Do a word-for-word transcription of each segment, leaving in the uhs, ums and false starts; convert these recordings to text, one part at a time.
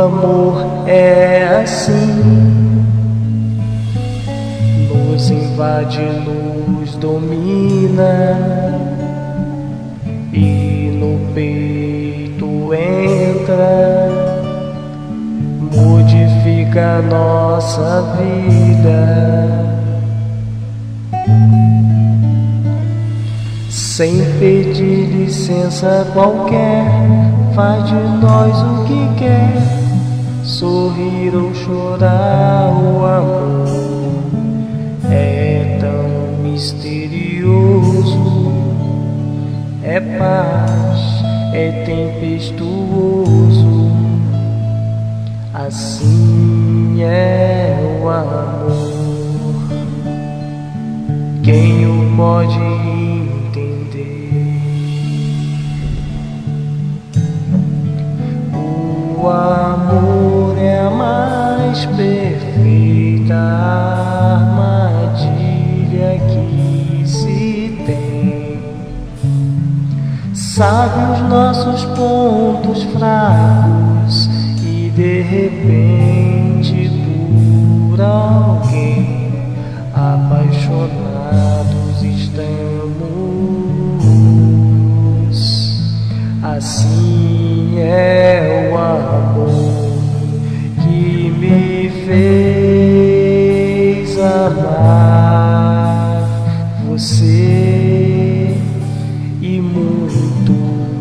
amor é assim, nos invade, nos domina e no peito entra, modifica nossa vida. Sem pedir licença qualquer, faz de nós o que quer, sorrir ou chorar. O amor é tão misterioso, é paz, é tempestuoso, assim é o amor. Quem o pode o amor é a mais perfeita armadilha que se tem. Sabe os nossos pontos fracos e de repente por alguém apaixonados estamos. Assim é o amor que me fez amar você e muito,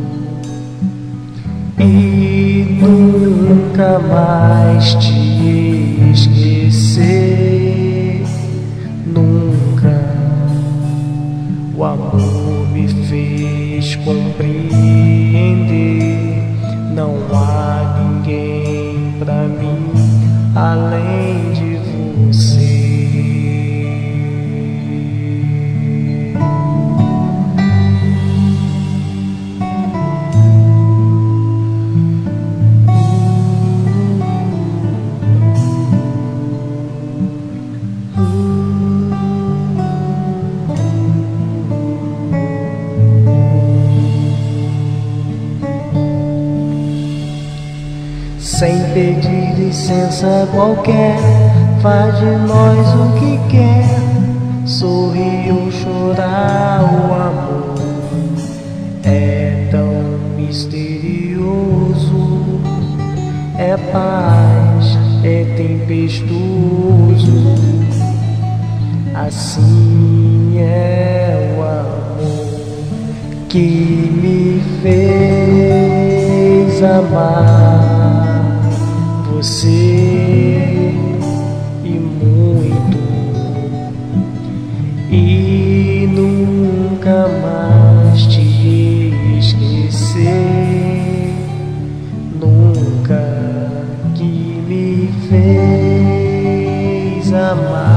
e nunca mais te esquecer. Nunca. O amor me fez compreender, não há ninguém pra mim além de você. Sem pedir licença qualquer, faz de nós o que quer, sorrir ou chorar. O amor é tão misterioso, é paz, é tempestuoso, assim é o amor que me fez amar você e muito, e nunca mais te esquecer. Nunca, que me fez amar.